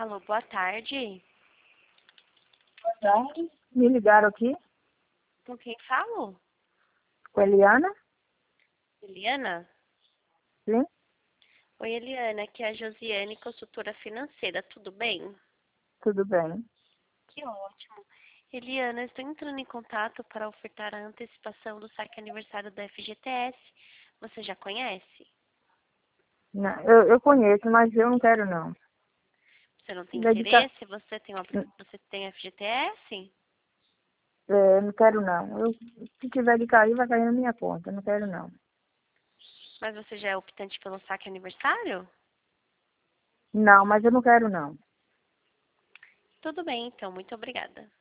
Alô, boa tarde. Boa tarde. Me ligaram aqui Com quem falo? com a Eliana. Eliana? Sim, Oi, Eliana, aqui é a Josiane, consultora financeira, tudo bem? tudo bem. Que ótimo. Eliana, estou entrando em contato para ofertar a antecipação do saque aniversário da FGTS. Você já conhece? Não, eu conheço, mas eu não quero não. Você não tem Dedicar, interesse? Você tem FGTS? não quero não. Se tiver de cair, vai cair na minha conta. Não quero não. Mas você já é optante pelo saque aniversário? Não, mas eu não quero não. Tudo bem, então. Muito obrigada.